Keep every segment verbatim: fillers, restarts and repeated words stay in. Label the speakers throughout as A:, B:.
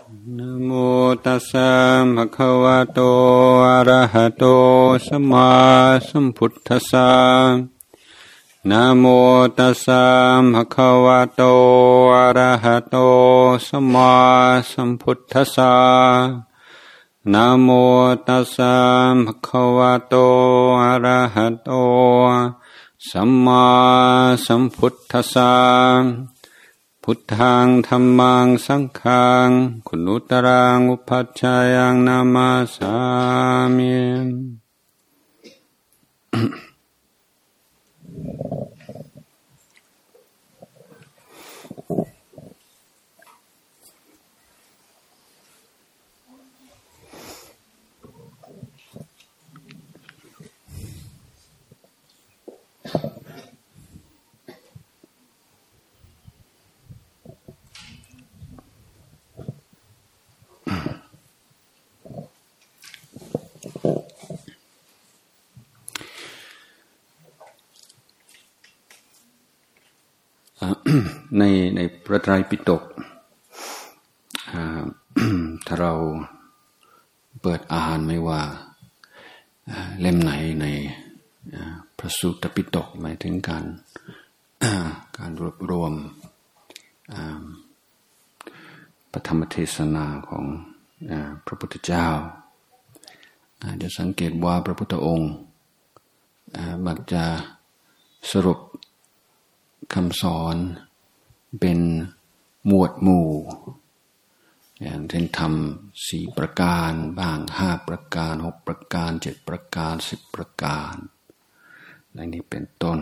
A: นะโมตัสสะภะคะวะโตอะระหะโตสัมมาสัมพุทธัสสะนะโมตัสสะภะคะวะโตอะระหะโตสัมมาสัมพุทธัสสะนะโมตัสสะภะคะวะโตอะระหะโตสัมมาสัมพุทธัสสะพุทธังธัมมังสังฆังคุณุตรังอุปัชฌายังนามาสามิในในพระไตรปิฎกถ้าเราเปิดอ่านไม่ว่าเล่มไหนในพระสูตรปิฎกหมายถึงการการรวบรวมพระธรรมเทศนาของพระพุทธเจ้าจะสังเกตว่าพระพุทธองค์มักจะสรุปคำสอนเป็นหมวดหมู่อย่างเช่นทำสี่ประการบ้างห้าประการหกประการเจ็ดประการสิบประการอะไรนี้เป็นต้น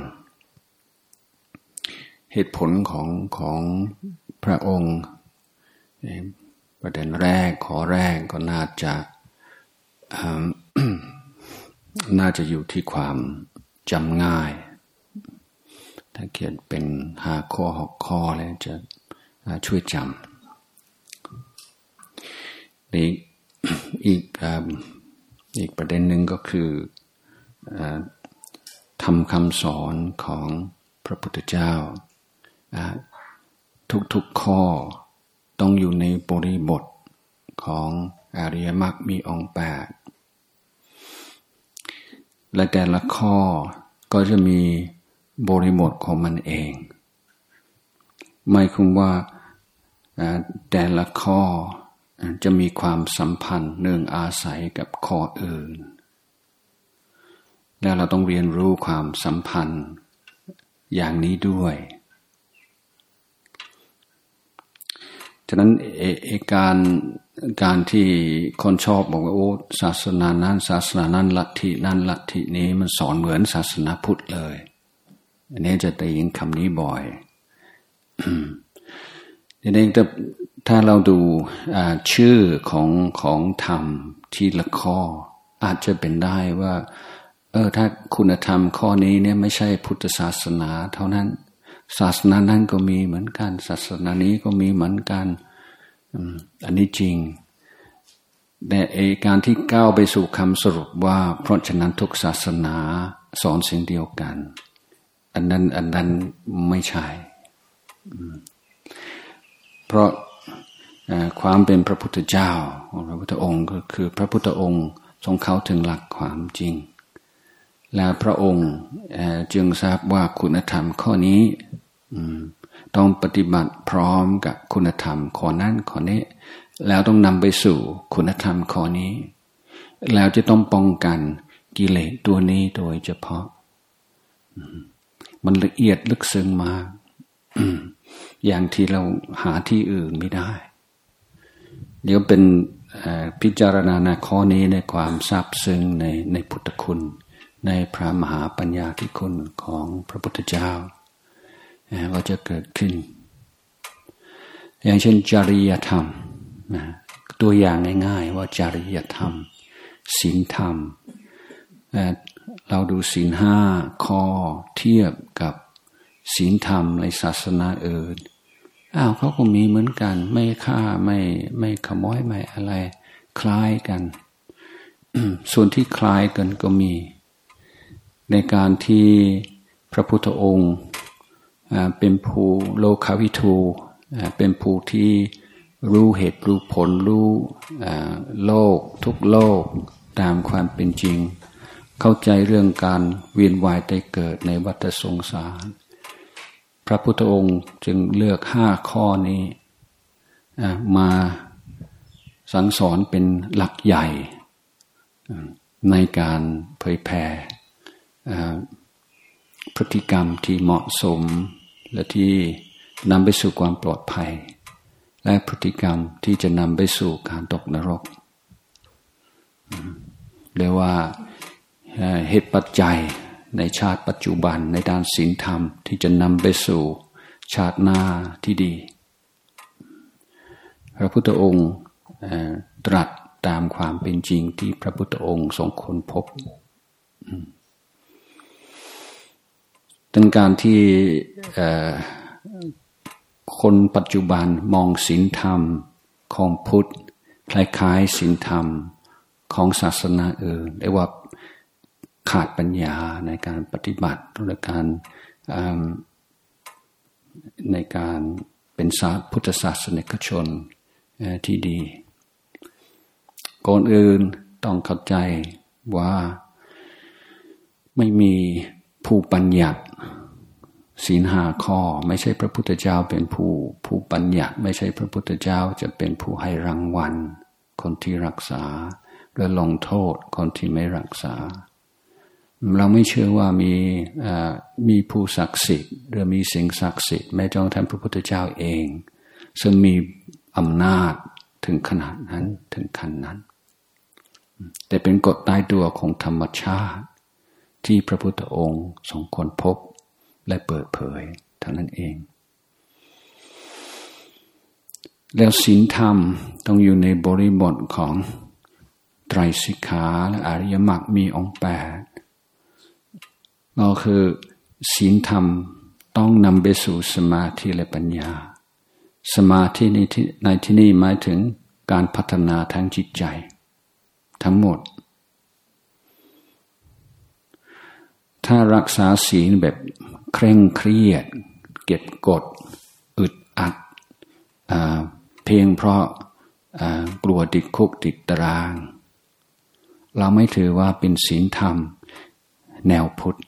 A: เหตุผลของของพระองค์ประเด็นแรกข้อแรกก็น่าจะ น่าจะอยู่ที่ความจำง่ายถ้าเขียนเป็นห้าข้อหกข้อแล้วจะช่วยจำอีกอีกอีกประเด็นหนึ่งก็คือทำคำสอนของพระพุทธเจ้าทุกๆข้อต้องอยู่ในบริบทของอริยมรรคมีองค์แปดและแต่ละข้อก็จะมีบริบทของมันเองหมายความว่าแต่ละข้อจะมีความสัมพันธ์เนื่องอาศัยกับข้ออื่นแล้วเราต้องเรียนรู้ความสัมพันธ์อย่างนี้ด้วยฉะนั้นเอเอการการที่คนชอบบอกว่าโอ้ศาสนานั้นศาสนานั้นลัทธินั้นลัทธินี้มันสอนเหมือนศาสนาพุทธเลยอันนี้จะได้ยินคำนี้บ่อยทีนี้ถ้าเราดูชื่อของของธรรมที่ละข้ออาจจะเป็นได้ว่าเออถ้าคุณธรรมข้อนี้เนี่ยไม่ใช่พุทธศาสนาเท่านั้นศาสนานั้นก็มีเหมือนกันศาสนานี้ก็มีเหมือนกันอันนี้จริงแต่ไอ้การที่ก้าวไปสู่คำสรุปว่าเพราะฉะนั้นทุกศาสนาสอนสิ่งเดียวกันอันนั้นอันนั้นไม่ใช่เพราะความเป็นพระพุทธเจ้าของพระพุทธองค์ก็คือพระพุทธองค์ทรงเข้าถึงหลักความจริงและพระองค์จึงทราบว่าคุณธรรมข้อนี้ต้องปฏิบัติพร้อมกับคุณธรรมข้อนั้นข้อนี้แล้วต้องนำไปสู่คุณธรรมข้อนี้แล้วจะต้องป้องกันกิเลสตัวนี้โดยเฉพาะมันละเอียดลึกซึ้งมากอย่างที่เราหาที่อื่นไม่ได้เดี๋ยวเป็นพิจารณาในข้อนี้ในความซาบซึ้งในในพุทธคุณในพระมหาปัญญาธิคุณของพระพุทธเจ้าก็จะเกิดขึ้นอย่างเช่นจริยธรรมตัวอย่างง่ายๆว่าจริยธรรมศีลธรรมเราดูศีลห้าข้อเทียบกับศีลธรรมในศาสนาอื่นอ้าวเขาก็มีเหมือนกันไม่ฆ่าไม่ไม่ขโมยไม่อะไรคล้ายกัน ส่วนที่คล้ายกันก็มีในการที่พระพุทธองค์เป็นผู้โลกาวิทูเป็นผู้ที่รู้เหตุรู้ผลรู้โลกทุกโลกตามความเป็นจริงเข้าใจเรื่องการเวียนว่ายตายเกิดในวัฏสงสารพระพุทธองค์จึงเลือกห้าข้อนี้มาสั่งสอนเป็นหลักใหญ่ในการเผยแผ่พฤติกรรมที่เหมาะสมและที่นำไปสู่ความปลอดภัยและพฤติกรรมที่จะนำไปสู่การตกนรกเรียกว่าเหตุปัจจัยในชาติปัจจุบันในด้านศีลธรรมที่จะนำไปสู่ชาติหน้าที่ดีพระพุทธองค์ตรัสตามความเป็นจริงที่พระพุทธองค์ทรงค้นพบเป็นการที่คนปัจจุบันมองศีลธรรมของพุทธคล้ายๆศีลธรรมของศาสนาอื่นเรียกว่าขาดปัญญาในการปฏิบัติในการในการเป็นพุทธศาสนิกชนที่ดีก่อนอื่นต้องเข้าใจว่าไม่มีผู้บัญญัติศีลห้าข้อไม่ใช่พระพุทธเจ้าเป็นผู้ผู้บัญญัติไม่ใช่พระพุทธเจ้าจะเป็นผู้ให้รางวัลคนที่รักษาหรือลงโทษคนที่ไม่รักษาเราไม่เชื่อว่ามีมีผู้ศักดิ์สิทธิ์หรือมีสิ่งศักดิ์สิทธิ์แม้จนท่านพระพุทธเจ้าเองซึ่งมีอำนาจถึงขนาดนั้นถึงขั้นนั้นแต่เป็นกฎตายตัวของธรรมชาติที่พระพุทธองค์ทรงค้นพบและเปิดเผยเท่านั้นเองแล้วศีลธรรมต้องอยู่ในบริบทของไตรสิกขาและอริยมรรคมีองค์แปดก็คือศีลธรรมต้องนำไปสู่สมาธิและปัญญาสมาธิในที่ในที่นี้หมายถึงการพัฒนาทางจิตใจทั้งหมดถ้ารักษาศีลแบบเคร่งเครียดเก็บกดอึดอัดเพียงเพราะกลัวติดคุกติดตารางเราไม่ถือว่าเป็นศีลธรรมแนวพุทธ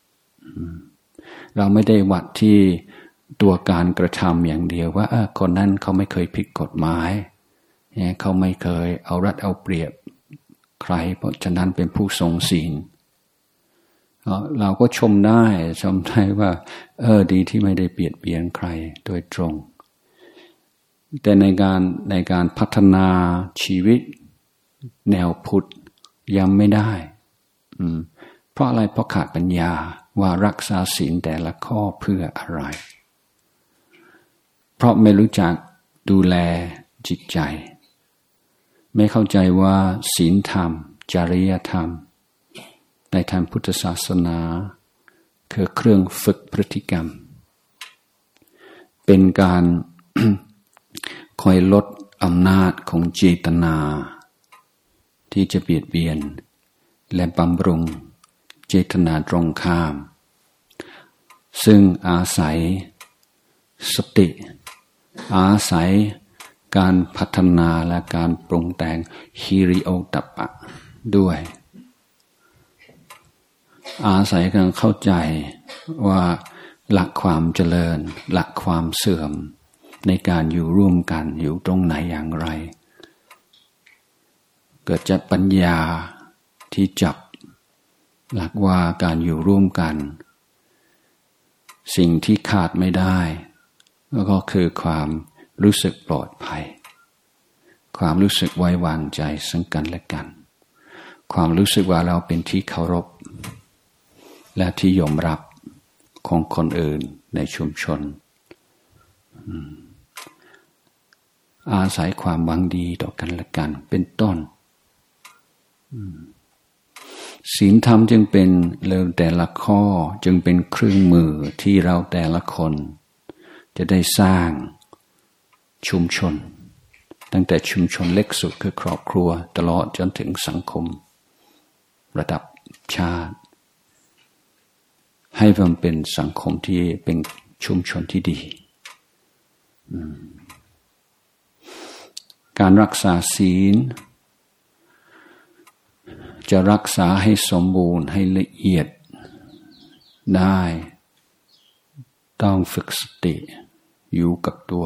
A: เราไม่ได้วัดที่ตัวการกระทำอย่างเดียวว่าคนนั้นเขาไม่เคยผิดกฎหมายเขาไม่เคยเอารัดเอาเปรียบใครเพราะฉะนั้นเป็นผู้ทรงศีลเราก็ชมได้ชมได้ว่าเออดีที่ไม่ได้เบียดเบียนใครโดยตรงแต่ในการในการพัฒนาชีวิตแนวพุทธยังไม่ได้เพราะอะไรเพราะขาดปัญญาว่ารักษาศีลแต่ละข้อเพื่ออะไรเพราะไม่รู้จักดูแลจิตใจไม่เข้าใจว่าศีลธรรมจริยธรรมในทางพุทธศาสนาคือเครื่องฝึกพฤติกรรมเป็นการ คอยลดอำนาจของเจตนาที่จะเบียดเบียนและบำรุงเจตนาตรงข้ามซึ่งอาศัยสติอาศัยการพัฒนาและการปรุงแต่งฮิริโอตตัปปะด้วยอาศัยการเข้าใจว่าหลักความเจริญหลักความเสื่อมในการอยู่ร่วมกันอยู่ตรงไหนอย่างไรเกิดจากปัญญาที่จับหลักว่าการอยู่ร่วมกันสิ่งที่ขาดไม่ได้ก็คือความรู้สึกปลอดภัยความรู้สึกไว้วางใจซึ่งกันและกันความรู้สึกว่าเราเป็นที่เคารพและที่ยอมรับของคนอื่นในชุมชนอาศัยความหวังดีต่อกันและกันเป็นต้นศีลธรรมจึงเป็นเรื่องแต่ละข้อจึงเป็นเครื่องมือที่เราแต่ละคนจะได้สร้างชุมชนตั้งแต่ชุมชนเล็กสุดคือครอบครัวตลอดจนถึงสังคมระดับชาติให้มันเป็นสังคมที่เป็นชุมชนที่ดีการรักษาศีลจะรักษาให้สมบูรณ์ให้ละเอียดได้ต้องฝึกสติอยู่กับตัว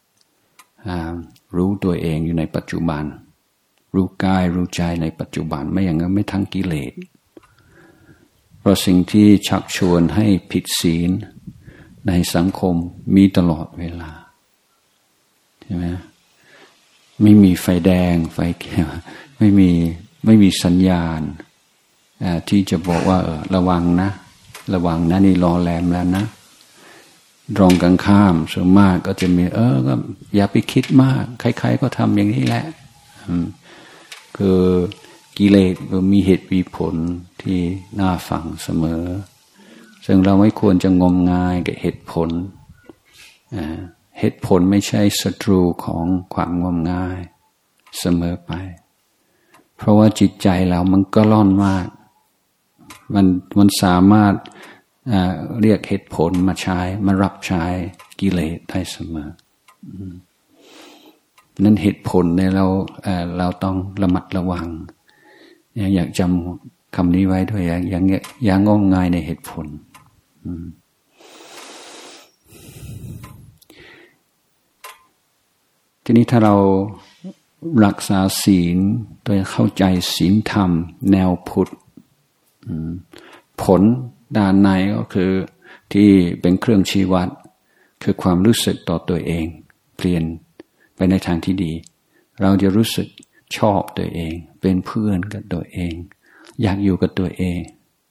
A: รู้ตัวเองอยู่ในปัจจุบันรู้กายรู้ใจในปัจจุบันไม่อย่างนั้นไม่ทั้งกิเลสเพราะสิ่งที่ชักชวนให้ผิดศีลในสังคมมีตลอดเวลาใช่ไหมไม่มีไฟแดงไฟเขียวไม่มีไม่มีสัญญาณที่จะบอกว่าเออระวังนะระวังนะนี่รอแรมแล้วนะตรงกันข้ามส่วนมากก็จะมีเออก็อย่าไปคิดมากใครๆก็ทำอย่างนี้แหละคือกิเลสก็มีเหตุมีผลที่น่าฟังเสมอซึ่งเราไม่ควรจะงมงายกับเหตุผลเหตุผลไม่ใช่ศัตรูของความงมงายเสมอไปเพราะว่าจิตใจเรามันก็ร่อนมากมันมันสามารถเรียกเหตุผลมาใช้มารับใช้กิเลสได้เสมอนั้นเหตุผลเนี่ยเราเราต้องระมัดระวังอยากจำคำนี้ไว้ด้วยอย่างอย่างอย่างงมงายในเหตุผลทีนี้ถ้าเรารักษาศีลโดยเข้าใจศีลธรรมแนวพุทธผลด้านในก็คือที่เป็นเครื่องชี้วัดคือความรู้สึกต่อตัวเองเปลี่ยนไปในทางที่ดีเราจะรู้สึกชอบตัวเองเป็นเพื่อนกับตัวเองอยากอยู่กับตัวเอง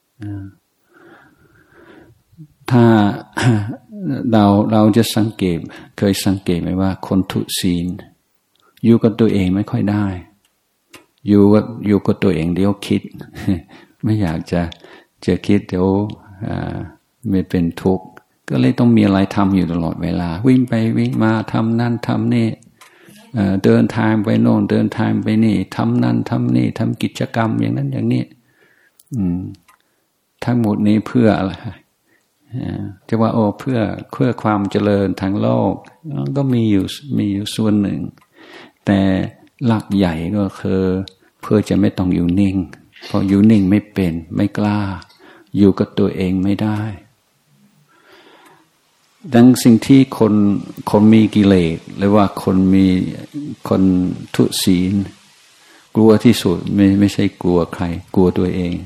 A: ถ้าเราเราจะสังเกตเคยสังเกตไหมว่าคนทุศีลอยู่กับตัวเองไม่ค่อยได้อยู่กับอยู่กับตัวเองเดี๋ยวคิดไม่อยากจะจะคิดเดี๋ยวไม่เป็นทุกข์ก็เลยต้องมีอะไรทำอยู่ตลอดเวลาวิ่งไปวิ่งมาทำนั่นทำนี่เดินทางไปโน่นเดินทางไปนี่ทำนั่นทำนี่ทำกิจกรรมอย่างนั้นอย่างนี้ทั้งหมดนี้เพื่ออะไรจะว่าโอ้เพื่อเพื่อความเจริญทางโลกก็มีอยู่มีอยู่ส่วนหนึ่งแต่หลักใหญ่ก็คือเพื่อจะไม่ต้องอยู่นิ่งเพราะอยู่นิ่งไม่เป็นไม่กล้าอยู่กับตัวเองไม่ได้ดังสิ่งที่คนคนมีกิเลสหรือว่าคนมีคนทุศีลกลัวที่สุดไม่ไม่ใช่กลัวใครกลัวตัวเอง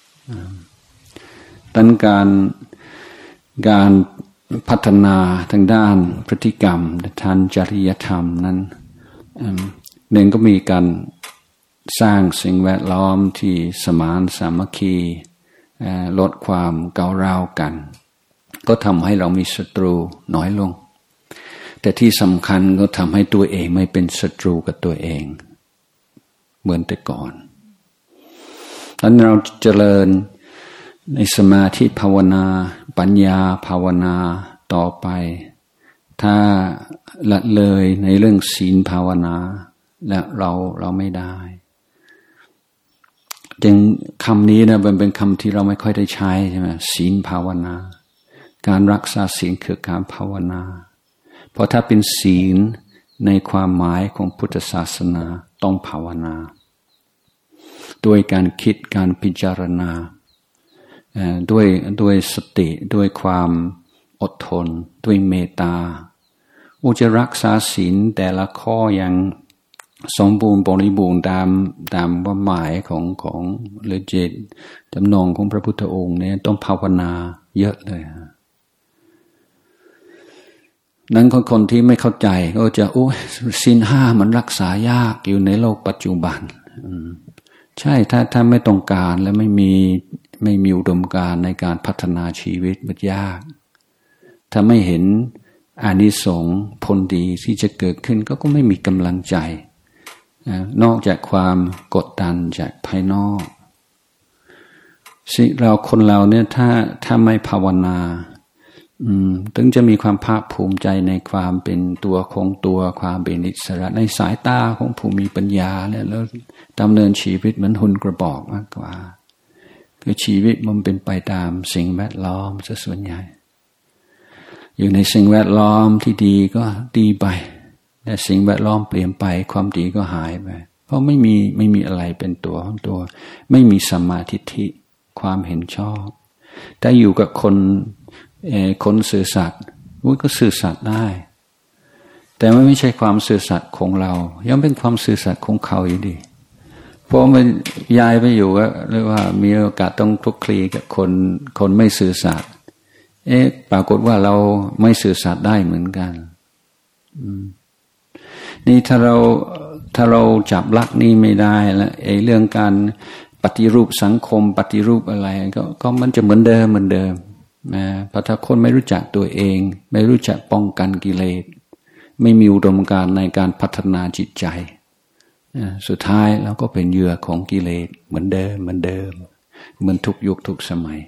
A: ดังการการพัฒนาทางด้านพฤติกรรมทางจริยธรรมนั้นหนึ่งก็มีการสร้างสิ่งแวดล้อมที่สมานสามัคคีลดความก้าวร้าวกันก็ทำให้เรามีศัตรูน้อยลงแต่ที่สำคัญก็ทำให้ตัวเองไม่เป็นศัตรูกับตัวเองเหมือนแต่ก่อนดังนั้นเราเจริญในสมาธิภาวนาปัญญาภาวนาต่อไปถ้าละเลยในเรื่องศีลภาวนาและเราเราไม่ได้จึงคำนี้นะมันเป็นคำที่เราไม่ค่อยได้ใช้ใช่ไหมศีลภาวนาการรักษาศีลคือการภาวนาเพราะถ้าเป็นศีลในความหมายของพุทธศาสนาต้องภาวนาด้วยการคิดการพิจารณาด้วยด้วยสติด้วยความอดทนด้วยเมตตาอุจรักษาศีลแต่ละข้ออย่างสมบูรณ์บริบูรณ์ตามตามว่าหมายของของหรือเจตจำนงของพระพุทธองค์เนี่ยต้องภาวนาเยอะเลยนั้นคนคนที่ไม่เข้าใจก็จะโอ้ศีลห้ามันรักษายากอยู่ในโลกปัจจุบันใช่ถ้าถ้าไม่ต้องการและไม่มีไม่มีอุดมการณ์ในการพัฒนาชีวิตมันยากถ้าไม่เห็นอานิสงส์ผลดีที่จะเกิดขึ้นก็ก็ไม่มีกำลังใจนอกจากความกดดันจากภายนอกสิเราคนเราเนี่ยถ้าถ้าไม่ภาวนาอืมถึงจะมีความภาคภูมิใจในความเป็นตัวของตัวความเป็นอิสระในสายตาของผู้มีปัญญาเนี่ยแล้วดำเนินชีวิตเหมือนหุ่นกระบอกมากกว่าคือชีวิตมันเป็นไปตามสิ่งแวดล้อมซะส่วนใหญ่อยู่ในสิ่งแวดล้อมที่ดีก็ดีไปแต่สิ่งแวดล้อมเปลี่ยนไปความดีก็หายไปเพราะไม่มีไม่มีอะไรเป็นตัวของตัวไม่มีสัมมาทิฏฐิความเห็นชอบแต่อยู่กับคนเอ่อคนซื่อสัตย์วุ้ยก็ซื่อสัตย์ได้แต่มันไม่ใช่ความซื่อสัตย์ของเรายังเป็นความซื่อสัตย์ของเขาอยู่ดีเพราะมันย้ายไปอยู่ก็เรียกว่ามีโอกาสต้องคลุกคลีกับคนคนไม่ซื่อสัตย์เอ๊ะปรากฏว่าเราไม่ซื่อสัตย์ได้เหมือนกันนี่ถ้าเราถ้าเราจับลักนี้ไม่ได้แล้วไอ้เรื่องการปฏิรูปสังคมปฏิรูปอะไรก็ก็มันจะเหมือนเดิมเหมือนเดิมนะเพราะถ้าคนไม่รู้จักตัวเองไม่รู้จักป้องกันกิเลสไม่มีอุดมการณ์ในการพัฒนาจิตใจสุดท้ายเราก็เป็นเหยื่อของกิเลสเหมือนเดิมเหมือนเดิมเหมือนทุกยุคทุกสมัย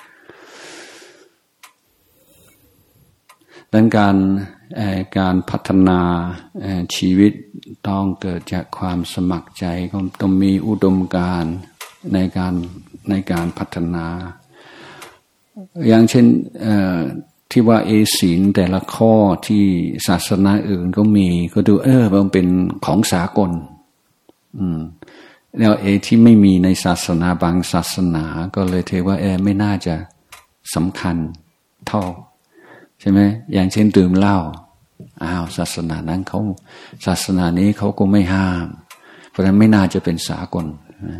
A: ดังการการพัฒนาชีวิตต้องเกิดจากความสมัครใจต้องมีอุดมการณ์ในการในการพัฒนาอย่างเช่นที่ว่าเอศีลแต่ละข้อที่ศาสนาอื่นก็มีก็ดูเออมันเป็นของสากลอืมแล้วเอที่ไม่มีในศาสนาบางศาสนาก็เลยเทว่าเออไม่น่าจะสำคัญเท่าใช่ไหมอย่างเช่นดื่มเหล้าอ้าวศาสนานั้นเขาศาสนานี้เขาก็ไม่ห้ามเพราะฉะนั้นไม่น่าจะเป็นสากล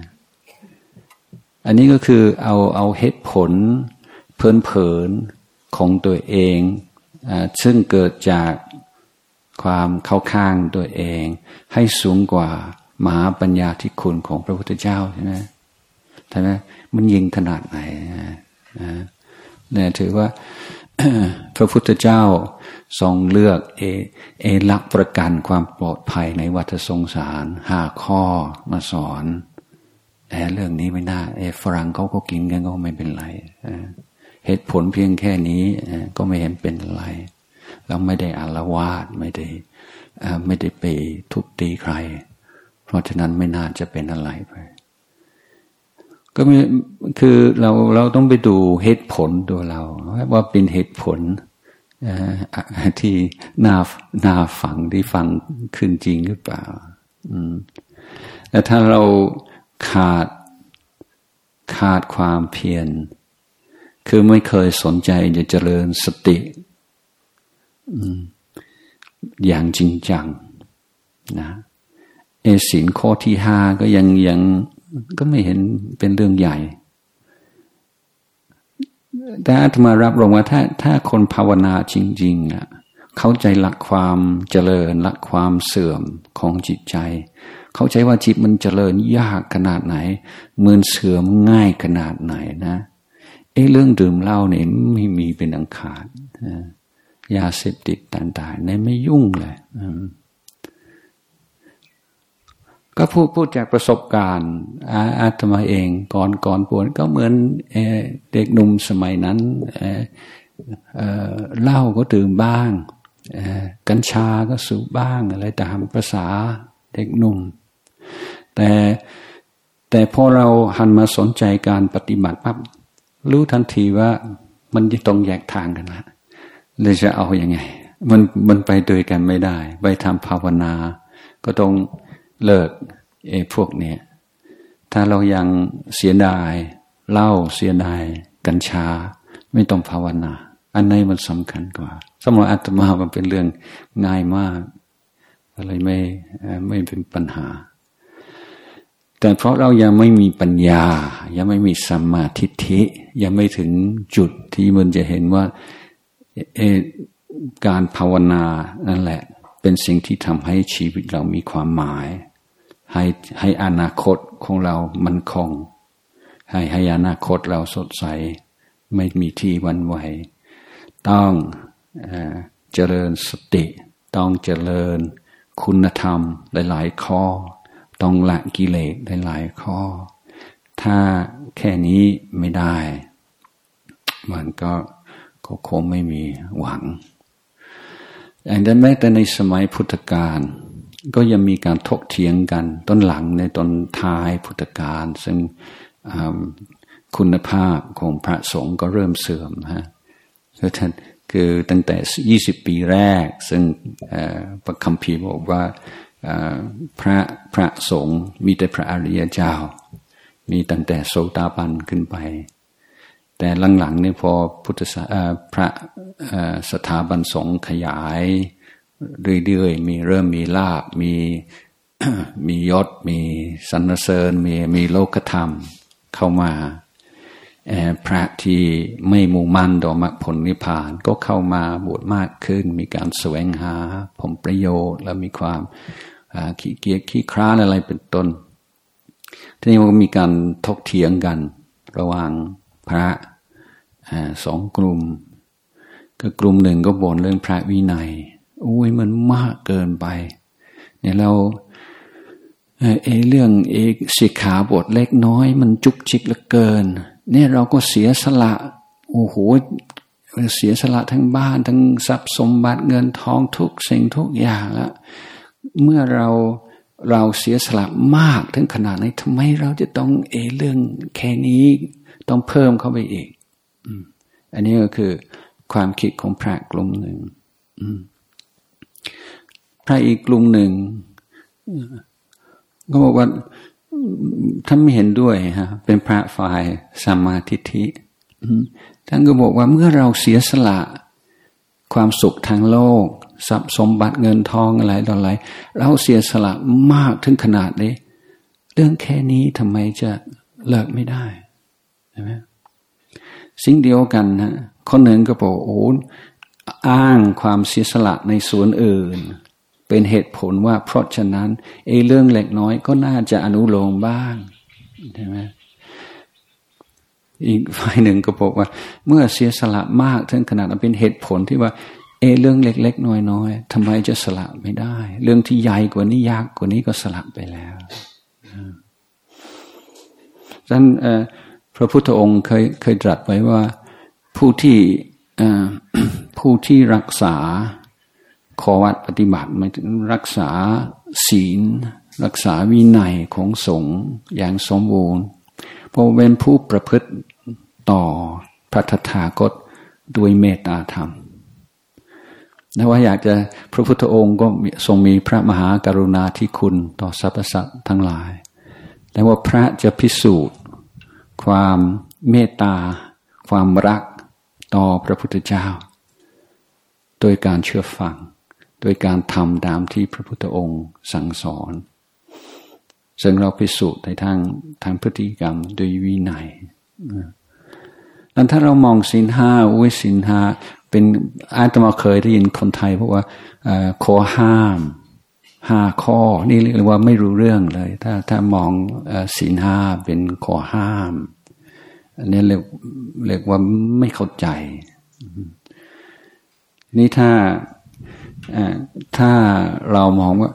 A: อันนี้ก็คือเอาเอาเหตุผลเพลินๆของตัวเองอ่าซึ่งเกิดจากความเข้าข้างตัวเองให้สูงกว่ามหาปัญญาธิคุณของพระพุทธเจ้าใช่ไหมใช่ไหมมันยิ่งขนาดไหนนะเนี่ยถือว่า พระพุทธเจ้าทรงเลือกเอเอลักประกันความปลอดภัยในวัฏสงสารห้าข้อมาสอนแอบเรื่องนี้ไม่น่าเอฝรั่งเขาก็กินกันก็ไม่เป็นไรเหตุผลเพียงแค่นี้ก็ไม่เห็นเป็นอะไรเราไม่ได้อาละวาดไม่ได้ไม่ได้ไปทุบตีใครเพราะฉะนั้นไม่น่าจะเป็นอะไรไปก็มีคือเราเราต้องไปดูเหตุผลตัวเราว่าเป็นเหตุผลที่น่าน่าฟังที่ฟังขึ้นจริงหรือเปล่าแต่ถ้าเราขาดขาดความเพียรคือไม่เคยสนใจจะเจริญสติอย่างจริงจังนะเอศีลข้อที่ห้าก็ยังยังก็ไม่เห็นเป็นเรื่องใหญ่แต่อาตมารับรองว่าถ้าถ้าคนภาวนาจริงๆอ่ะเข้าใจหลักความเจริญหลักความเสื่อมของจิตใจเข้าใจว่าจิตมันเจริญยากขนาดไหนเหมือนเสื่อมง่ายขนาดไหนนะไอ้เรื่องดื่มเหล้าเนี่ยไม่มีเป็นอันขาดยาเสพติดต่างๆเนี่ยไม่ยุ่งเลยก็พูดพูดจากประสบการณ์อาอาตมาเองก่อนก่อนบวชก็เหมือนเอเด็กหนุ่มสมัยนั้นเอเอเหล้าก็ดื่มบ้างเอกัญชาก็สูบบ้างอะไรตามภาษาเด็กหนุ่มแต่แต่พอเราหันมาสนใจการปฏิบัติปั๊บรู้ทันทีว่ามันจะต้องแยกทางกันละเลยจะเอาอยัางไงมันมันไปด้วยกันไม่ได้ไปทำภาวนาก็ต้องเลิกไอ้พวกเนี้ยถ้าเรายังเสียดายเหล้าเสียดายกัญชาไม่ต้องภาวนาอันไหนมันสำคัญกว่าสำหรับอาตมามันเป็นเรื่องง่ายมากอะไรไม่ไม่เป็นปัญหาแต่เพราะเรายังไม่มีปัญญายังไม่มีสัมมาทิฏฐิยังไม่ถึงจุดที่มันจะเห็นว่าเอการภาวนานั่นแหละเป็นสิ่งที่ทำให้ชีวิตเรามีความหมายให้ให้อนาคตของเรามั่นคงให้ให้อนาคตเราสดใสไม่มีที่หวั่นไหวต้องเอ่อเจริญสติต้องเจริญคุณธรรมหลายๆข้อต้องละกิเลสหลายๆข้อถ้าแค่นี้ไม่ได้มันก็ก็คงไม่มีหวังอย่างนั้นแม้แต่ในสมัยพุทธกาลก็ยังมีการถกเถียงกันต้นหลังในตอนท้ายพุทธกาลซึ่งคุณภาพของพระสงฆ์ก็เริ่มเสื่อมฮะท่านคือตั้งแต่ยี่สิบปีแรกซึ่งพระคัมภีร์บอกว่าพระพระสงฆ์มีแต่พระอริยเจ้ามีตั้งแต่โสดาบันขึ้นไปแต่หลังๆนี่พอพุทธศาสนาพระสถาบันสงฆ์ขยายเรื่อยๆมีเริ่มมีลาภมีมียศมีสรรเสริญมีมีโลกธรรมเข้ามาพระที่ไม่มุ่งมั่นต่อมรรคผลนิพพานก็เข้ามาบวชมากขึ้นมีการแสวงหาผลประโยชน์และมีความขี้เกียจขี้คร้านอะไรเป็นต้นทีนี้มันก็มีการถกเถียงกันระหว่างพระสองกลุ่มก็กลุ่มหนึ่งก็บ่นเรื่องพระวินัยอุ้ยมันมากเกินไปเนี่ยเราเอเรื่องเอกสิกขาบทเล็กน้อยมันจุกจิกเหลือเกินเนี่ยเราก็เสียสละโอ้โหเสียสละทั้งบ้านทั้งทรัพย์สมบัติเงินทองทุกสิ่งทุกอย่างแล้วเมื่อเราเราเสียสละมากถึงขนาดนี้ทำไมเราจะต้องเอเรื่องแค่นี้ต้องเพิ่มเข้าไปอีกอันนี้ก็คือความคิดของพระกลุ่มหนึ่งพระอีกกลุ่มหนึ่งก็บอกว่าท่านไม่เห็นด้วยฮะเป็นพระฝ่ายสัมมาทิฏฐิท่านก็บอกว่าเมื่อเราเสียสละความสุขทางโลกทรัพย์สมบัติเงินทองอะไรต่ออะไรเราเสียสละมากถึงขนาดนี้เรื่องแค่นี้ทำไมจะเลิกไม่ได้ใช่ไหมสิ่งเดียวกันนะคนหนึ่งก็บอกโอ้อ้างความเสียสละในส่วนอื่นเป็นเหตุผลว่าเพราะฉะนั้นไอ้เรื่องเล็กน้อยก็น่าจะอนุโลมบ้างใช่ไหมอีกฝ่ายหนึ่งก็บอกว่าเมื่อเสียสละมากถึงขนาดนั้นเป็นเหตุผลที่ว่าเอเรื่องเล็กๆน้อยๆทำไมจะสละไม่ได้เรื่องที่ใหญ่กว่านี้ยากกว่านี้ก็สละไปแล้วฉะนั้นพระพุทธองค์เคยเคยตรัสไว้ว่าผู้ที่ผู้ที่รักษาข้อวัดปฏิบัติหมายถึงรักษาศีลรักษาวินัยของสงฆ์อย่างสมบูรณ์เพราะเป็นผู้ประพฤติต่อพระตถาคตด้วยเมตตาธรรมนะว่าอยากจะพระพุทธองค์ก็ทรงมีพระมหากรุณาธิคุณต่อสรรพสัตว์ทั้งหลายแต่ว่าพระจะพิสูจน์ความเมตตาความรักต่อพระพุทธเจ้าโดยการเชื่อฟังโดยการทำตามที่พระพุทธองค์สั่งสอนซึ่งเราพิสูจน์ในทางทางพฤติกรรมโดยวินัยนั้นถ้าเรามองศีลห้าอุ้ยศีลห้าเป็นอาตมาเคยได้ยินคนไทยเพราะว่าข้อห้ามห้าข้อนี่เรียกว่าไม่รู้เรื่องเลยถ้าถ้ามองศีลห้าเป็นข้อห้ามอันนี้เรียกเรียกว่าไม่เข้าใจนี่ถ้าถ้าเรามองว่า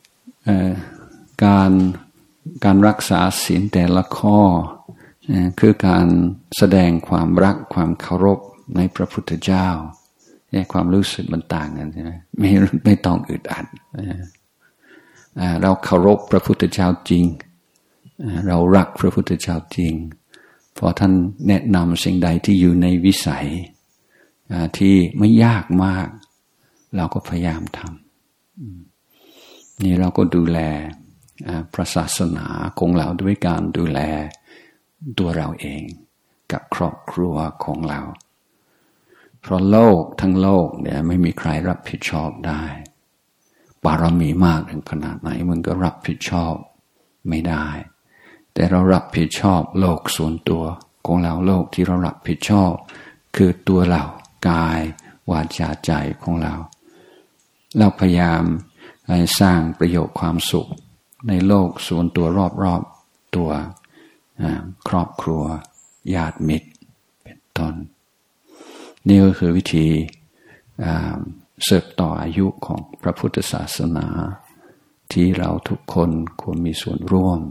A: การการรักษาศีลแต่ละข้อคือการแสดงความรักความเคารพในพระพุทธเจ้าเนี่ยความรู้สึกมันต่างกันใช่ไหมไม่ไม่ต้องอึดอัดเราเคารพพระพุทธเจ้าจริงเรารักพระพุทธเจ้าจริงพอท่านแนะนำสิ่งใดที่อยู่ในวิสัยที่ไม่ยากมากเราก็พยายามทำนี่เราก็ดูแลพระศาสนาของเราด้วยการดูแลตัวเราเองกับครอบครัวของเราเพราะโลกทั้งโลกเนี่ยไม่มีใครรับผิดชอบได้บารมีมากถึงขนาดไหนมันก็รับผิดชอบไม่ได้แต่เรารับผิดชอบโลกส่วนตัวของเราโลกที่เรารับผิดชอบคือตัวเรากายวาจาใจของเราเราพยายามสร้างประโยชน์ความสุขในโลกส่วนตัวรอบๆตัวครอบครัวญาติมิตรเป็นต้นนี่ก็คือวิธีเสริมต่ออายุของพระพุทธศาสนาที่เราทุกคนควรมีส่วนร่วม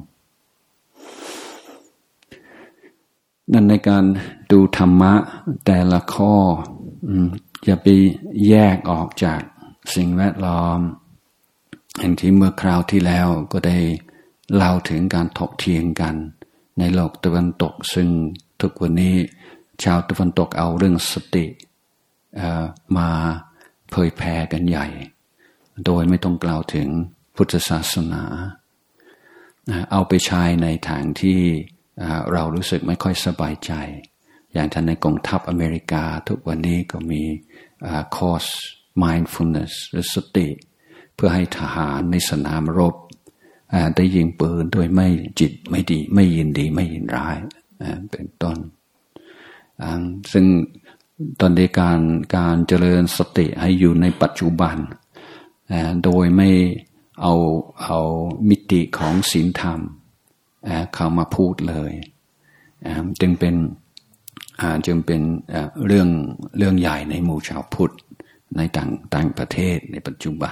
A: นั่นในการดูธรรมะแต่ละข้ออย่าไปแยกออกจากสิ่งแวดล้อมอย่างที่เมื่อคราวที่แล้วก็ได้เล่าถึงการถกเถียงกันในโลกตะวันตกซึ่งทุกวันนี้ชาวตะวันตกเอาเรื่องสติมาเผยแผ่กันใหญ่โดยไม่ต้องกล่าวถึงพุทธศาสนาเอาไปใช้ในทางที่เรารู้สึกไม่ค่อยสบายใจอย่างท่านในกองทัพอเมริกาทุกวันนี้ก็มีคอร์ส mindfulness หรือสติเพื่อให้ทหารในสนามรบได้ยิงปืนโดยไม่จิตไม่ดีไม่ยินดีไม่ยินร้ายเป็นต้นซึ่งตอนในการการเจริญสติให้อยู่ในปัจจุบันโดยไม่เอาเอามิติของศีลธรรมเข้ามาพูดเลยจึงเป็นจึงเป็นเรื่องเรื่องใหญ่ในหมู่ชาวพุทธในต่างต่างประเทศในปัจจุบัน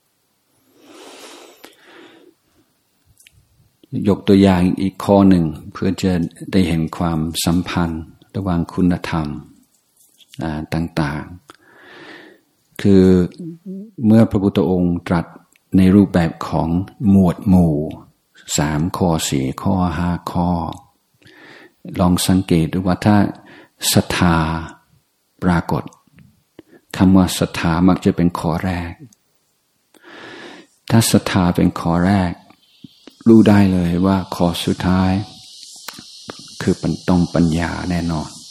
A: ยกตัวอย่างอีกข้อหนึ่งเพื่อจะได้เห็นความสัมพันธ์ระหว่างคุณธรรมต่างๆคือเมื่อพระพุทธองค์ตรัสในรูปแบบของหมวดหมู่สามข้อสี่ข้อห้าข้อลองสังเกตดูว่าถ้าศรัทธาปรากฏคำว่าศรัทธามักจะเป็นข้อแรกถ้าศรัทธาเป็นข้อแรกรู้ได้เลยว่าข้อสุดท้ายคือต้องปัญญาแน่นอน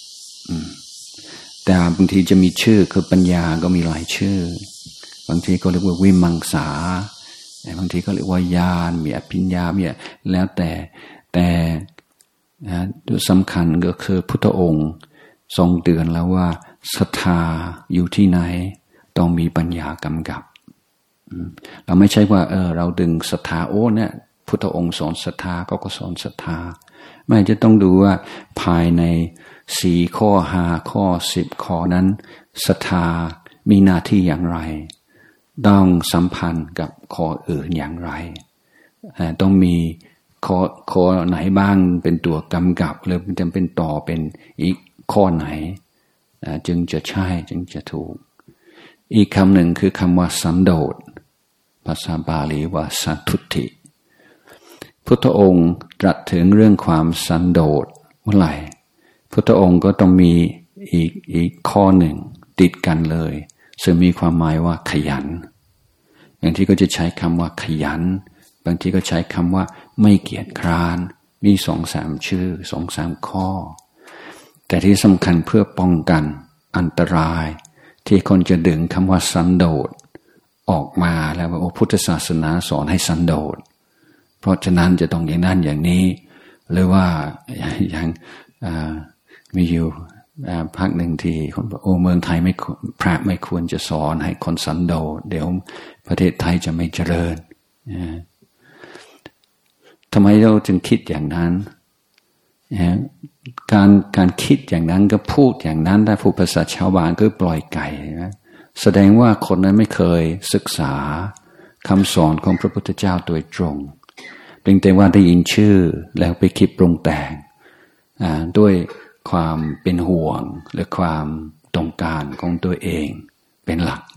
A: แต่บางทีจะมีชื่อคือปัญญาก็มีหลายชื่อบางทีก็เรียกว่าวิมังสาบางทีก็เรียกว่าญาณมีอภิญญามีแล้วแต่แต่สำคัญก็คือพุทธองค์ทรงเตือนแล้วว่าศรัทธาอยู่ที่ไหนต้องมีปัญญากำกับเราไม่ใช่ว่าเออเราดึงศรัทธาโอ้เนี่ยพุทธองค์สอนศรัทธาก็ก็สอนศรัทธาไม่จะต้องดูว่าภายในสี่ข้อห้าข้อสิบข้อนั้นศรัทธามีหน้าที่อย่างไรต้องสัมพันธ์กับข้ออื่นอย่างไรต้องมีข้อข้อไหนบ้างเป็นตัวกำกับหรือจำเป็นต่อเป็นอีกข้อไหนจึงจะใช่จึงจะถูกอีกคำหนึ่งคือคำว่าสันโดษภาษาบาลีว่าสันทุตติพุทธองค์ตรัสถึงเรื่องความสันโดษเมื่อไหร่พุทธองค์ก็ต้องมีอีกอีกข้อหนึ่งติดกันเลยซึ่งมีความหมายว่าขยันอย่างที่ก็จะใช้คำว่าขยันบางทีก็ใช้คำว่าไม่เกียจคร้านมีสองสามชื่อสองสามข้อแต่ที่สำคัญเพื่อป้องกันอันตรายที่คนจะดึงคำว่าสันโดษออกมาแล้วว่าโอ้พุทธศาสนาสอนให้สันโดษเพราะฉะนั้นจะต้องอย่างนั้นอย่างนี้หรือว่าอย่างมีอยู่พักหนึ่งที่คนบอกโอ้เมืองไทยไม่พระไม่ควรจะสอนให้คนสันโดษเดี๋ยวประเทศไทยจะไม่เจริญทำไมเราจึงคิดอย่างนั้นการการคิดอย่างนั้นก็พูดอย่างนั้นได้พูดภาษาชาวบ้านก็ปล่อยไก่นะแสดงว่าคนนั้นไม่เคยศึกษาคำสอนของพระพุทธเจ้าโดยตรงเพียงแต่ว่าได้ยินชื่อแล้วไปคิดปรุงแต่งด้วยความเป็นห่วงหรือความต้องการของตัวเองเป็นหลัก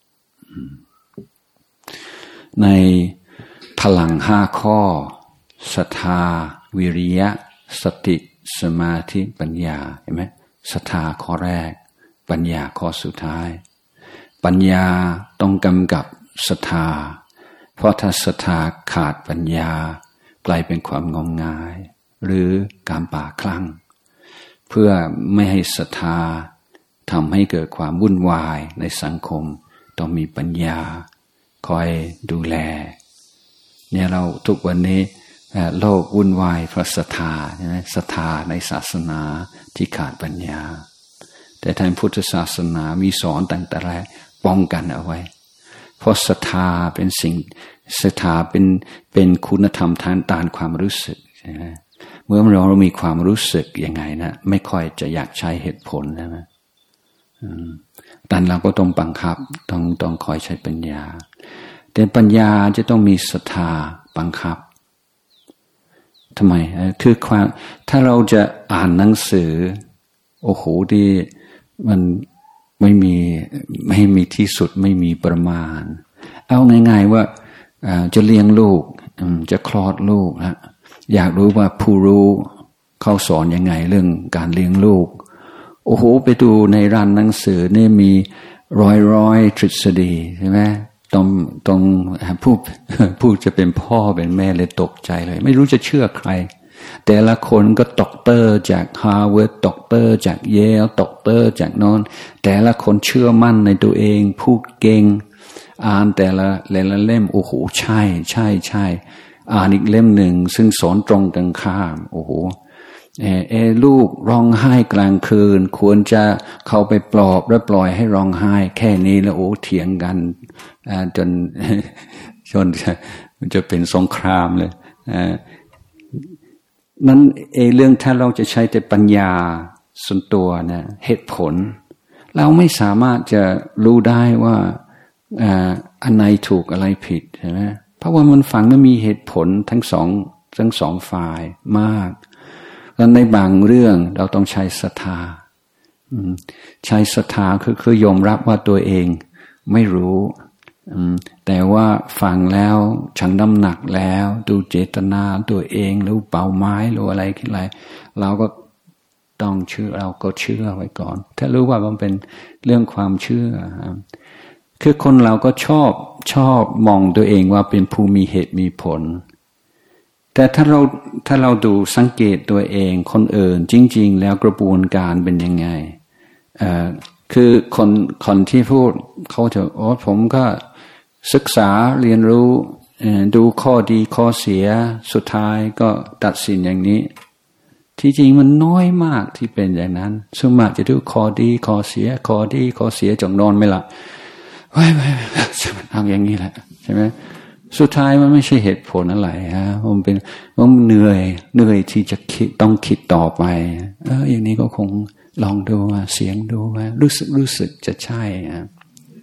A: ในพลังห้าข้อศรัทธาวิริยะสติสมาธิปัญญาเห็นไหมศรัทธาข้อแรกปัญญาข้อสุดท้ายปัญญาต้องกำกับศรัทธาเพราะถ้าศรัทธาขาดปัญญากลายเป็นความงมงายหรือการป่าคลั่งเพื่อไม่ให้ศรัทธาทำให้เกิดความวุ่นวายในสังคมต้องมีปัญญาคอยดูแลเนี่ยเราทุกวันนี้โลกวุ่นวายเพราะศรัทธาใช่ไหมศรัทธาในศาสนาที่ขาดปัญญาแต่ทางพุทธศาสนามีสอนตั้งแต่แรกป้องกันเอาไว้เพราะศรัทธาเป็นสิ่งศรัทธาเป็นเป็นคุณธรรมทางด้านความรู้สึกใช่ไหมเมื่อเรามีความรู้สึกยังไงนะไม่ค่อยจะอยากใช้เหตุผลใช่ไหมแต่เราก็ต้องบังคับต้องต้องคอยใช้ปัญญาแต่ปัญญาจะต้องมีศรัทธาบังคับทำไมคือความถ้าเราจะอ่านหนังสือโอ้โหที่มันไม่มีไม่มีที่สุดไม่มีประมาณเอาง่ายๆว่าจะเลี้ยงลูกจะคลอดลูกนะอยากรู้ว่าผู้รู้เขาสอนยังไงเรื่องการเลี้ยงลูกโอ้โหไปดูในร้านหนังสือนี่มีร้อยร้อยทฤษฎีใช่ไหมตรงตรงผู้ผู้จะเป็นพ่อเป็นแม่เลยตกใจเลยไม่รู้จะเชื่อใครแต่ละคนก็ด็อกเตอร์จากฮาร์วาร์ดด็อกเตอร์จากเยลด็อกเตอร์จากโน้นแต่ละคนเชื่อมั่นในตัวเองพูดเก่งอ่านแต่ละแต่ละเล่มโอ้โหใช่ใช่ใช่อ่านอีกเล่มหนึ่งซึ่งสอนตรงกันข้ามโอ้โหเออเอลูกร้องไห้กลางคืนควรจะเข้าไปปลอบและปล่อยให้ร้องไห้แค่นี้แล้วโอ้เถียงกันอ่าจนจนมันจะเป็นสงครามเลยอ่านั้นเอเรื่องถ้าเราจะใช้แต่ปัญญาส่วนตัวนะเหตุผลเราไม่สามารถจะรู้ได้ว่าอ่าอันไหนถูกอะไรผิดใช่ไหมเพราะว่ามันฟังมันมีเหตุผลทั้งสองทั้งสองฝ่ายมากแล้วในบางเรื่องเราต้องใช้ศรัทธาใช้ศรัทธาคือคือยอมรับว่าตัวเองไม่รู้แต่ว่าฟังแล้วชั่งน้ำหนักแล้วดูเจตนาตัวเองหรือเป่าไม้หรืออะไรคิดอะไรเราก็ต้องเชื่อเราก็เชื่อไว้ก่อนถ้ารู้ว่ามันเป็นเรื่องความเชื่อคือคนเราก็ชอบชอบมองตัวเองว่าเป็นผู้มีเหตุมีผลแต่ถ้าเราถ้าเราดูสังเกตตัวเองคนอื่นจริงๆแล้วกระบวนการเป็นยังไงเอ่อคือคนคนที่พูดเขาจะอ๋อผมก็ศึกษาเรียนรู้ดูข้อดีข้อเสียสุดท้ายก็ตัดสินอย่างนี้ที่จริงมันน้อยมากที่เป็นอย่างนั้นสมมติจะดูข้อดีข้อเสียข้อดีข้อเสียจงนอนไม่หลับไม่ไม่ทำอย่างนี้แหละใช่ไหมสุดท้ายมันไม่ใช่เหตุผลอะไรฮะมันเป็นมันเหนื่อยเหนื่อยที่จะคิดต้องคิดต่อไปเอออย่างนี้ก็คงลองดูว่าเสียงดูว่ารู้สึกรู้สึกจะใช่อ่ะ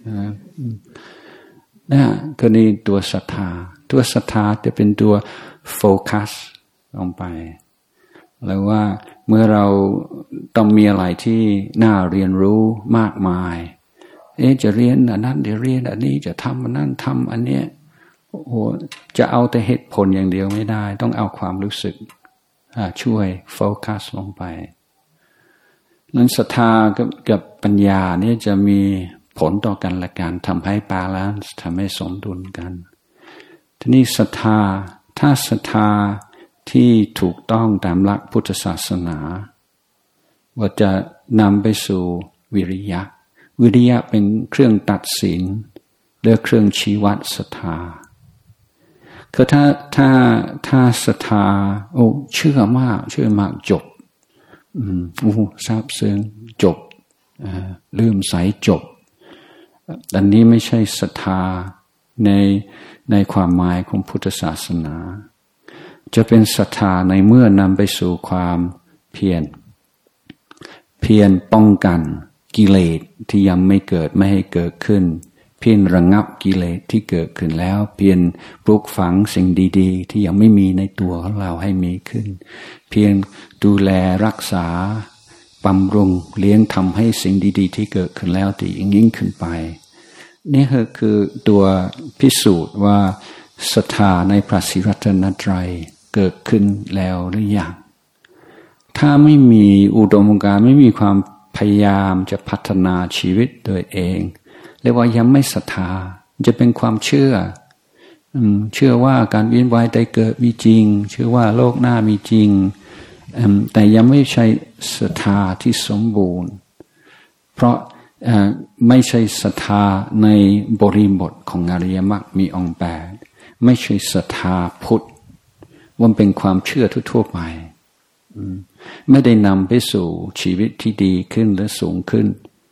A: นะก็นี่ตัวศรัทธาตัวศรัทธาจะเป็นตัวโฟกัสลงไปแล้วว่าเมื่อเราต้องมีอะไรที่น่าเรียนรู้มากมายเอ๊ะจะเรียนอันนั้นเดี๋ยวเรียนอันนี้จะทำอันนั้นทำอันเนี้ยโอ้โหจะเอาแต่เหตุผลอย่างเดียวไม่ได้ต้องเอาความรู้สึกช่วยโฟกัสลงไปนั้นศรัทธากับกับปัญญาเนี่ยจะมีผลต่อกันและกันทำให้บาลานซ์ทำให้สมดุลกันทีนี้ศรัทธาถ้าศรัทธาที่ถูกต้องตามหลักพุทธศาสนาว่าจะนำไปสู่วิริยะวิริยะเป็นเครื่องตัดสินหรือเครื่องชี้วัดศรัทธาคือถ้าถ้าถ้าศรัทธาโอ้เชื่อมากเชื่อมากจบอืมโอ้ซาบซึ้งจบอ่าลืมใสจบอันนี้ไม่ใช่ศรัทธาในในความหมายของพุทธศาสนาจะเป็นศรัทธาในเมื่อนำไปสู่ความเพียรเพียรป้องกันกิเลสที่ยังไม่เกิดไม่ให้เกิดขึ้นเพียรระงับกิเลสที่เกิดขึ้นแล้วเพียรปลูกฝังสิ่งดีๆที่ยังไม่มีในตัวของเราให้มีขึ้นเพียรดูแลรักษาบำรุงเลี้ยงทำให้สิ่งดีๆที่เกิดขึ้นแล้วดียิ่งขึ้นไปนี่คือคือตัวพิสูจน์ว่าศรัทธาในพระศรีรัตนตรัยเกิดขึ้นแล้วหรือยังถ้าไม่มีอุดมการณ์ไม่มีความพยายามจะพัฒนาชีวิตตัวเองเรียกว่ายังไม่ศรัทธาจะเป็นความเชื่อเชื่อว่าการเวียนว่ายตายเกิดมีจริงเชื่อว่าโลกหน้ามีจริงแต่ยังไม่ใช่ศรัทธาที่สมบูรณ์เพราะไม่ใช่ศรัทธาในบริบทของอริยมรรคมีองค์แปดไม่ใช่ศรัทธาพุทธมันเป็นความเชื่อทั่วๆไปไม่ได้นำไปสู่ชีวิตที่ดีขึ้นและสูงขึ้น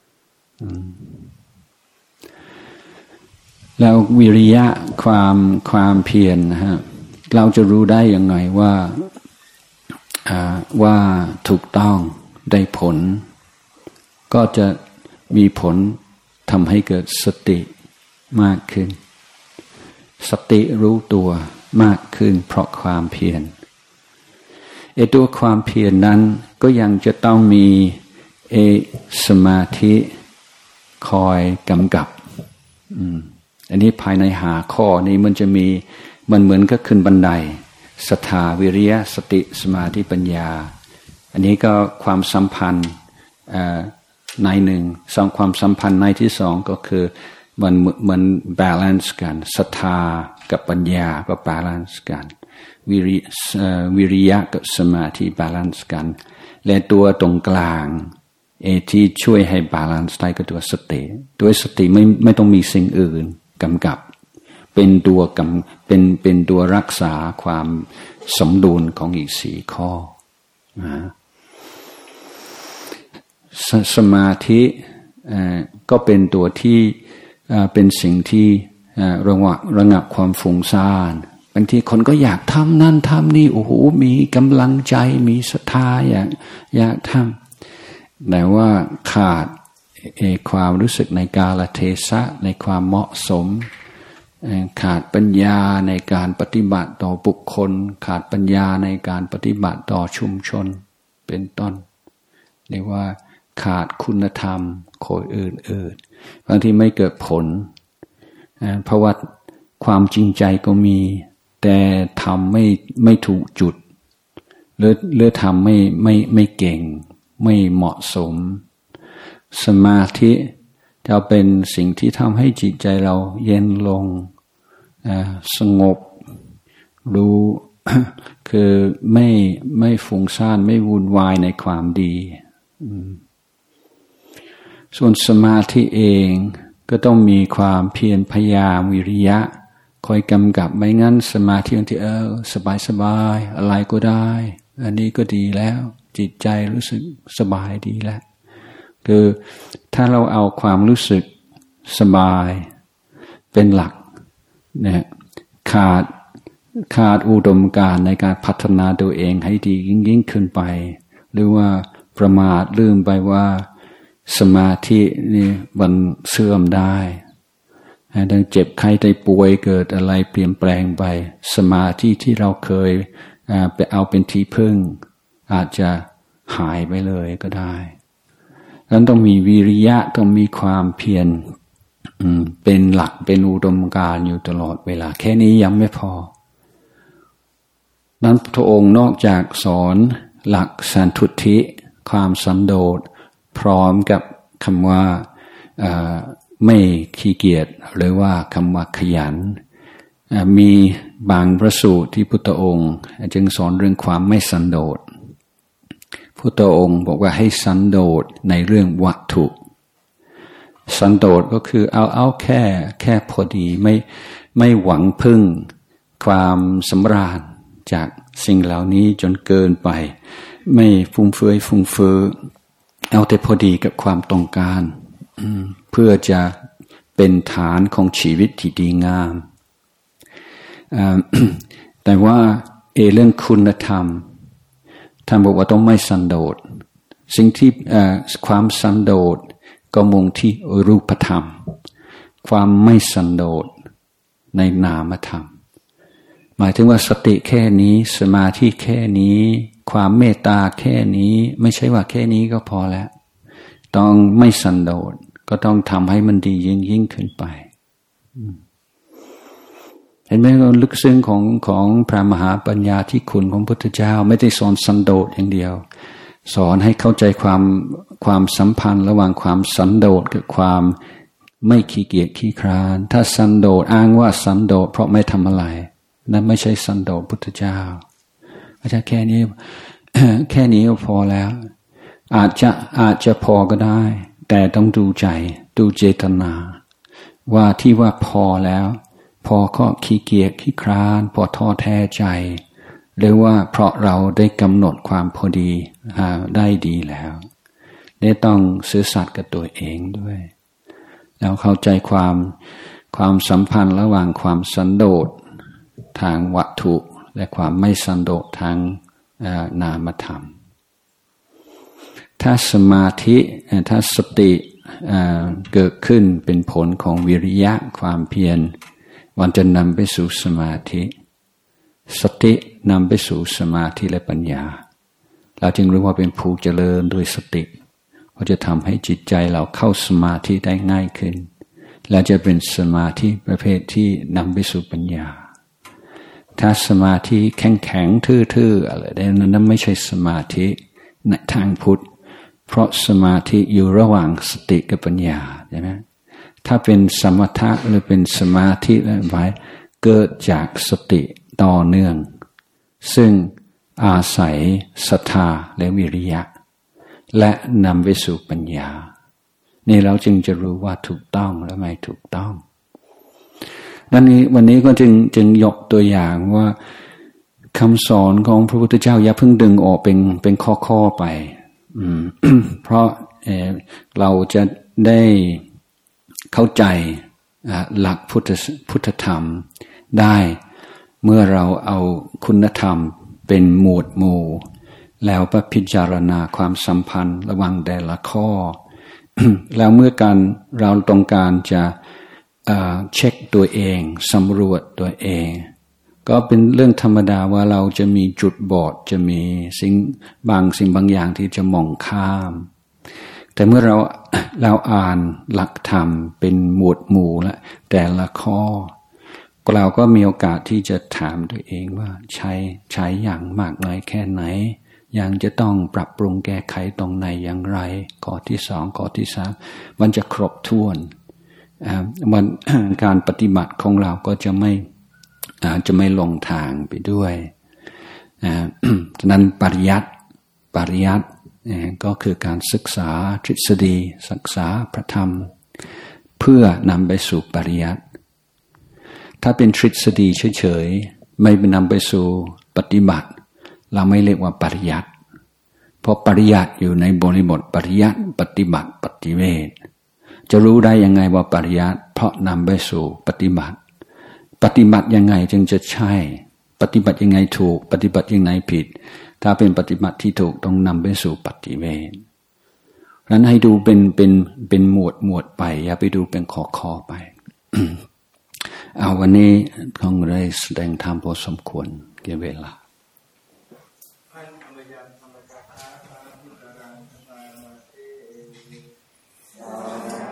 A: แล้ววิริยะความความเพียรนะฮะเราจะรู้ได้อย่างไรว่าว่าถูกต้องได้ผลก็จะมีผลทำให้เกิดสติมากขึ้นสติรู้ตัวมากขึ้นเพราะความเพียรไอ้ตัวความเพียรนั้นก็ยังจะต้องมีเอสมาธิคอยกำกับอืมอันนี้ภายในหาข้อนี้มันจะมีมันเหมือนกับขึ้นบันไดศรัทธาวิริยะสติสมาธิปัญญาอันนี้ก็ความสัมพันธ์ในหนึ่งสองความสัมพันธ์ในที่สองก็คือมันมันบาลานซ์กันศรัทธากับปัญญาก็บาลานซ์กันวิริวิริยะกับสมาธิบาลานซ์กันและตัวตรงกลางเอที่ช่วยให้บาลานซ์ได้ก็ตัวสติด้วยสติไม่ไม่ต้องมีสิ่งอื่นกำกับเป็นตัวกำเป็นเป็นตัวรักษาความสมดุลของอีกสี่ข้อนะส, สมาธิก็เป็นตัวที่เป็นสิ่งที่ระงับระงับความฟุ้งซ่านบางทีคนก็อยากทำนั่นทำนี่โอ้โหมีกำลังใจมีศรัทธาอยากอยากทำแต่ว่าขาดความรู้สึกในกาลเทศะในความเหมาะสมขาดปัญญาในการปฏิบัติต่อบุคคลขาดปัญญาในการปฏิบัติต่อชุมชนเป็นต้นเรียกว่าขาดคุณธรรมโคยอื่นๆบางทีไม่เกิดผลเพราะว่าความจริงใจก็มีแต่ทำไม่ไม่ถูกจุดหรือหรือทำไม่ไม่ไม่เก่งไม่เหมาะสมสมาธิจะเป็นสิ่งที่ทำให้จิตใจเราเย็นลงสงบรู้ คือไม่ไม่ฟุ้งซ่านไม่วุ่นวายในความดีส่วนสมาธิเองก็ต้องมีความเพียรพยายามวิริยะคอยกำกับไม่งั้นสมาธิบางทีเออสบายสบายอะไรก็ได้อันนี้ก็ดีแล้วจิตใจรู้สึกสบายดีแล้วคือถ้าเราเอาความรู้สึกสบายเป็นหลักเนี่ยขาดขาดอุดมการณ์ในการพัฒนาตัวเองให้ดียิ่งยิ่งขึ้นไปหรือว่าประมาทลืมไปว่าสมาธินี่มันเสื่อมได้ดังเจ็บไข้ได้ป่วยเกิดอะไรเปลี่ยนแปลงไปสมาธิที่เราเคยไปเอาเป็นที่พึ่งอาจจะหายไปเลยก็ได้ดังนั้นต้องมีวิริยะต้องมีความเพียรเป็นหลักเป็นอุดมการณ์อยู่ตลอดเวลาแค่นี้ยังไม่พอนั้นพระองค์นอกจากสอนหลักสันทุฏฐิความสันโดษพร้อมกับคำว่าไม่ขี้เกียจหรือว่าคำว่าขยันมีบางพระสูตรที่พุทธองค์จึงสอนเรื่องความไม่สันโดษพุทธองค์บอกว่าให้สันโดษในเรื่องวัตถุสันโดษก็คือเอาเอาแค่แค่พอดีไม่ไม่หวังพึ่งความสำราญจากสิ่งเหล่านี้จนเกินไปไม่ฟุ่มเฟือยฟุ่มเฟือเอาแต่พอดีกับความต้องการเพื่อจะเป็นฐานของชีวิตที่ดีงาม แต่ว่าเอเรื่องคุณธรรมท่านบอกว่าต้องไม่สันโดษสิ่งที่ความสันโดษก็มุ่งที่รูปธรรมความไม่สันโดษในนามธรรมหมายถึงว่าสติแค่นี้สมาธิแค่นี้ความเมตตาแค่นี้ไม่ใช่ว่าแค่นี้ก็พอแล้วต้องไม่สันโดษก็ต้องทำให้มันดียิ่งยิ่งขึ้นไปเห็นไหมว่าลึกซึ้งของของพระมหาปัญญาที่คุณของพุทธเจ้าไม่ได้สอนสันโดษอย่างเดียวสอนให้เข้าใจความความสัมพันธ์ระหว่างความสันโดษกับความไม่ขี้เกียจขี้คร้านถ้าสันโดษอ้างว่าสันโดษเพราะไม่ทำอะไรนั่นไม่ใช่สันโดษพุทธเจ้าอาจจะแค่นี้ แค่นี้ก็พอแล้วอาจจะอาจจะพอก็ได้แต่ต้องดูใจดูเจตนาว่าที่ว่าพอแล้วพอก็ขี้เกียจขี้คร้านพอท้อแท้ใจหรือว่าเพราะเราได้กำหนดความพอดีได้ดีแล้วได้ต้องซื่อสัตย์กับตัวเองด้วยแล้วเข้าใจความความสัมพันธ์ระหว่างความสันโดษทางวัตถุและความไม่สันโดษทางนามธรรมถ้าสมาธิถ้าสติเกิดขึ้นเป็นผลของวิริยะความเพียรมันจะนำไปสู่สมาธิสตินำไปสู่สมาธิและปัญญาเราจึงรู้ว่าเป็นผู้เจริญด้วยสติเพราะจะทำให้จิตใจเราเข้าสมาธิได้ง่ายขึ้นและจะเป็นสมาธิประเภทที่นำไปสู่ปัญญาถ้าสมาธิแข็งแข็งทื่อๆอะไรนั้นไม่ใช่สมาธิในทางพุทธเพราะสมาธิอยู่ระหว่างสติกับปัญญาใช่ไหมถ้าเป็นสมถะหรือเป็นสมาธิอะไรไว้เกิดจากสติต่อเนื่องซึ่งอาศัยศรัทธาและวิริยะและนำไปสู่ปัญญานี่เราจึงจะรู้ว่าถูกต้องและไม่ถูกต้องดังนี้วันนี้ก็จึงจึงยกตัวอย่างว่าคำสอนของพระพุทธเจ้าอย่าเพิ่งดึงออกเป็นเป็นข้อๆไป เพราะ เอ่อ เราจะได้เข้าใจหลักพุทธพุทธธรรมได้เมื่อเราเอาคุณธรรมเป็นหมวดหมู่แล้วไปพิจารณาความสัมพันธ์ระหว่างแต่ละข้อ แล้วเมื่อการเราต้องการจะเช็คตัวเองสำรวจตัวเองก็เป็นเรื่องธรรมดาว่าเราจะมีจุดบอดจะมีสิ่งบางสิ่งบางอย่างที่จะมองข้ามแต่เมื่อเราเราอ่านหลักธรรมเป็นหมวดหมู่และแต่ละข้อเราก็มีโอกาสที่จะถามตัวเองว่าใช้ใช้อย่างมากน้อยแค่ไหนยังจะต้องปรับปรุงแก้ไขตรงไหนอย่างไรข้อที่สองข้อที่สามมันจะครบถ้วนมัน การปฏิบัติของเราก็จะไม่จะไม่ลงทางไปด้วยฉะนั้นปริยัติปริยัติก็คือการศึกษาทฤษฎีศึกษาพระธรรมเพื่อนำไปสู่ปริยัติถ้าเป็นทฤษฎีเฉยๆไม่นำไปสู่ปฏิบัติเราไม่เรียกว่าปริยัติเพราะปริยัติอยู่ในบริบทปริยัติปฏิบัติปฏิเวทจะรู้ได้ยังไงว่าปริยัติเพราะนำไปสู่ปฏิบัติปฏิบัติยังไงจึงจะใช่ปฏิบัติยังไงถูกปฏิบัติยังไงผิดถ้าเป็นปฏิบัติที่ถูกต้องนำไปสู่ปฏิเวทฉะนั้นให้ดูเป็นเป็นเป็นหมวดหมวดไปอย่าไปดูเป็นข้อข้อไป เอาวันนี้คงได้แสดงธรรมพอสมควรแก่เวลา
B: Uh